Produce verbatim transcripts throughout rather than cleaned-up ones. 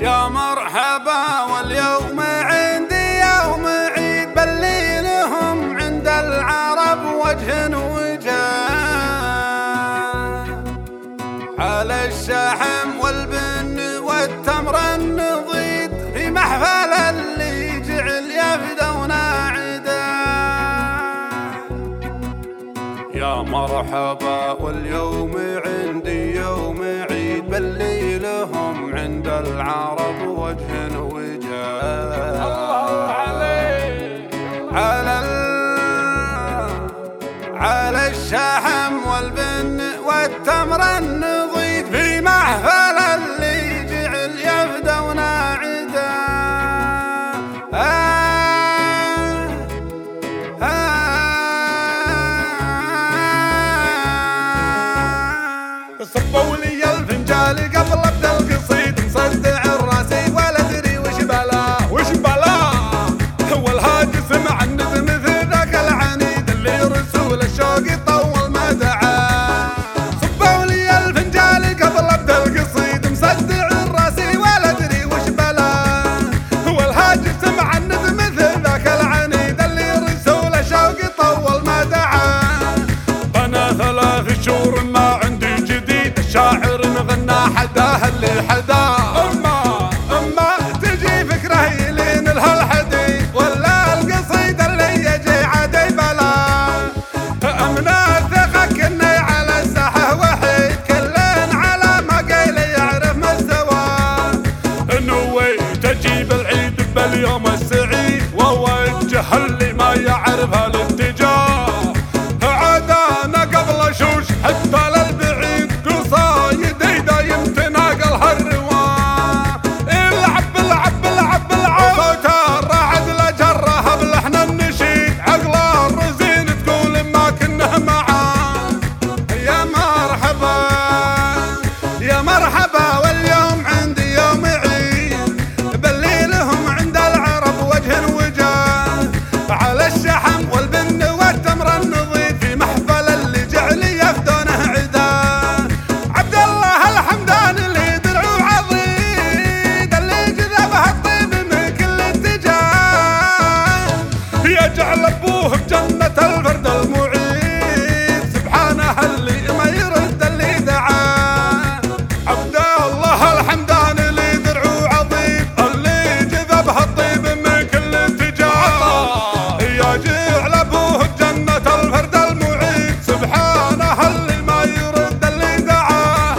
يا مرحبا واليوم عندي يوم عيد بلي لهم عند العرب وجه وجاه على الشحم والبن والتمر النضيد في محفل اللي جعل يفدون عدا. يا مرحبا واليوم عندي يوم عيد بلي لهم عند العرب وجه وجاه الله عليك على على الشحم والبن والتمر النضيد في محفل اللي جعل يفدون عدا. آه آه صبوا لي الفنجال قبل ابدا القصيد مصدع الراسي ولا ادري وش بلا وش بلا. هو الهاجس مع النذ مثل ذاك العنيد اللي رسول الشوق يطول ما دعا. صبوا لي الفنجال قبل ابدا القصيد مصدع الراسي ولا ادري وش بلا. هو الهاجس مع النذ مثل ذاك العنيد اللي رسول الشوق يطول ما دعا. انا ثلاث شهور ما عندي جديد الشاعر نغنى حداه اللي حداه. اما اما تجي فكره يلين لها الحديد ولا القصيد اللي يجي عادي بلا. امنا الثقه كني على الساحه وحيد كلن على ما قيل يعرف مستواه. نوي تجيب العيد باليوم السعيد ووجه اللي ما يعرف الاتجاه. عادانا قبل شوش حتى للبعيد قصايدي دايم تناقلها الرواه. العب العب العب العب صوت الرعد لجرها بلحن النشيد عقل الرزين تقول ما كنا معاه. يا مرحبا يا مرحبا واليوم عندي يوم عيد بلي لهم عند العرب وجه وجاه على الشحم والبن والتمر النضيد في محفل اللي جعل يفدونه عدا. عبد الله الحمدان اللي درعه عضيد اللي جذبه الطيب من كل اتجاه يجعل ابوه بجنة الفرد المعيد سبحانه اللي ما يرد اللي دعاه. عبد الله الحمدان اللي درعه عظيم اللي جذبه الطيب من كل اتجاه. يجعل ابوه بجنة الفرد المعيد سبحانه اللي ما يرد اللي دعاه.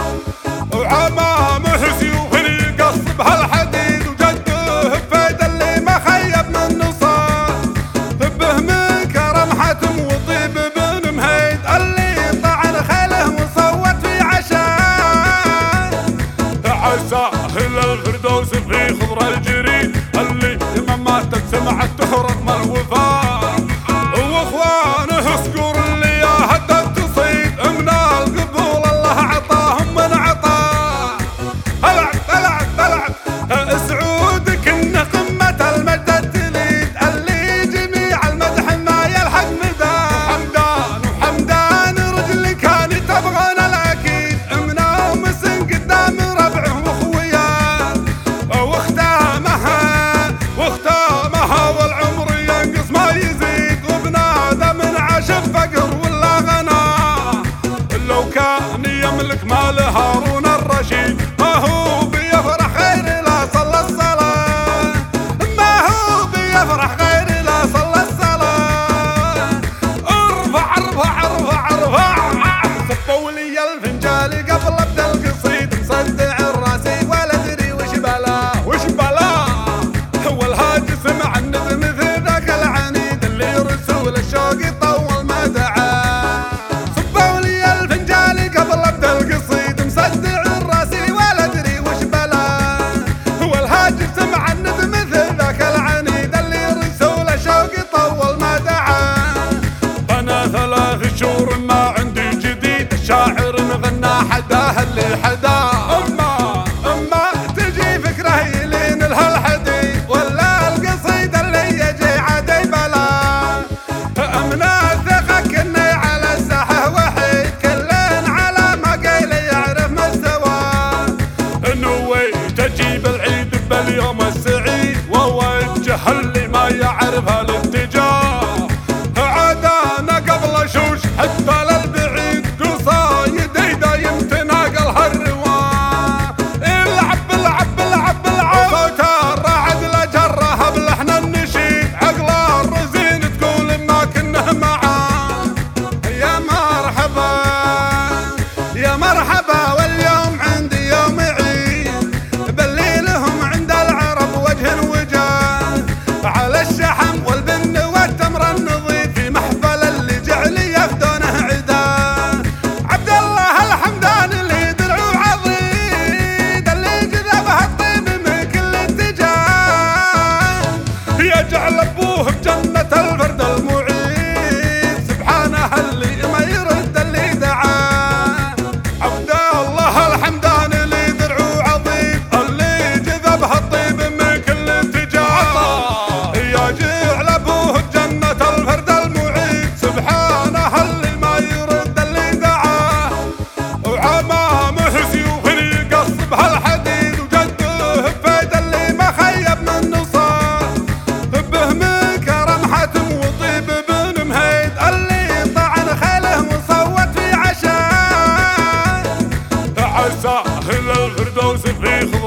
وعمامه سيوف يقص بهالحديد وجده بفيد اللي ما خيب من نصاه. به من كرم حتم وطيب بن مهيد اللي طعن خيله وصوت في عشاه. عساه للفردوس في خضر الجريد اللي مماتت سمعت تهرب من الوفاء. واخوانه سكور اللي يا هدد تصيد من القبول الله عطاهم من عطاه. طلعت طلعت طلعت سعود كنا قمة المجد التليد اللي جميع المدح ما يلحق مداه. حمدان حمدان رجل كان تبغون الاكيد امنا مسن قدام ربعه واخوياه. واختامها واختامها والعمر ينقص ما يزيد وبنادى من عاش فقر ولا غنى. لو كان يملك مال هارون الرشيد ما هو بيفرح غير لا صلى الصلاة. ما هو بيفرح غير لا صلى الصلاة. ارفع ارفع ارفع ارفع. صبوا لي الفنجال قبل ابدا القصيد مصدع الراسي ولا ادري وش بلا وش بلا. هو الهاجس مع النذ مثل ذاك العنيد اللي رسول الشوق يطول ما دعا. صبوا لي الفنجال قبل ابدا القصيد مصدع في خضر